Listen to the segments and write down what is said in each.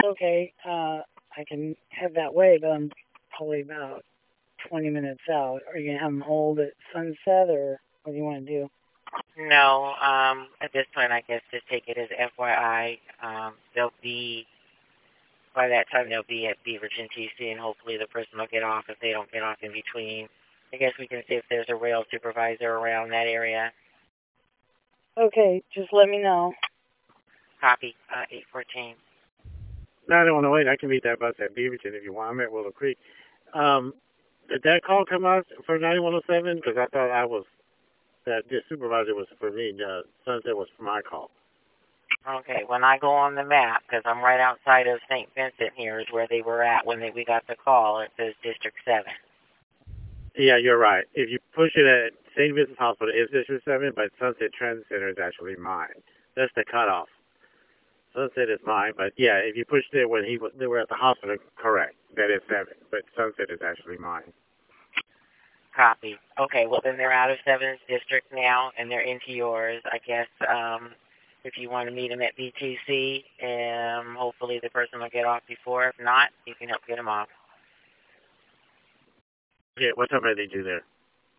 Okay, I can head that way, but I'm probably about 20 minutes out. Are you going to have them hold at sunset, or what do you want to do? No, at this point, I guess just take it as FYI. They'll be, by that time, they'll be at Beaverton TC, and hopefully the person will get off if they don't get off in between. I guess we can see if there's a rail supervisor around that area. Okay, just let me know. Copy, 814. 9108, I can meet that bus at Beaverton if you want. I'm at Willow Creek. Did that call come out for 9107? Because I thought that the supervisor was for me. Sunset was for my call. Okay, when I go on the map, because I'm right outside of St. Vincent here, is where they were at when we got the call. It says District 7. Yeah, you're right. If you push it at St. Vincent's Hospital, it's District 7, but Sunset Transit Center is actually mine. That's the cutoff. Sunset is mine, but yeah, if you pushed it when they were at the hospital, correct. That is 7, but Sunset is actually mine. Copy. Okay, well then they're out of 7th District now, and they're into yours. I guess if you want to meet them at BTC, hopefully the person will get off before. If not, you can help get them off. Yeah, what time are they due there?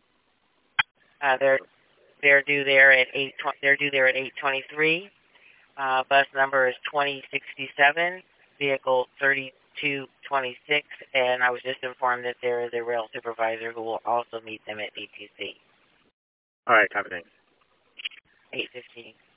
They're due there at 8. They're due there at 8:23. Bus number is 2067, vehicle 3226, and I was just informed that there is a rail supervisor who will also meet them at BTC. All right, copy, thanks. 8:15.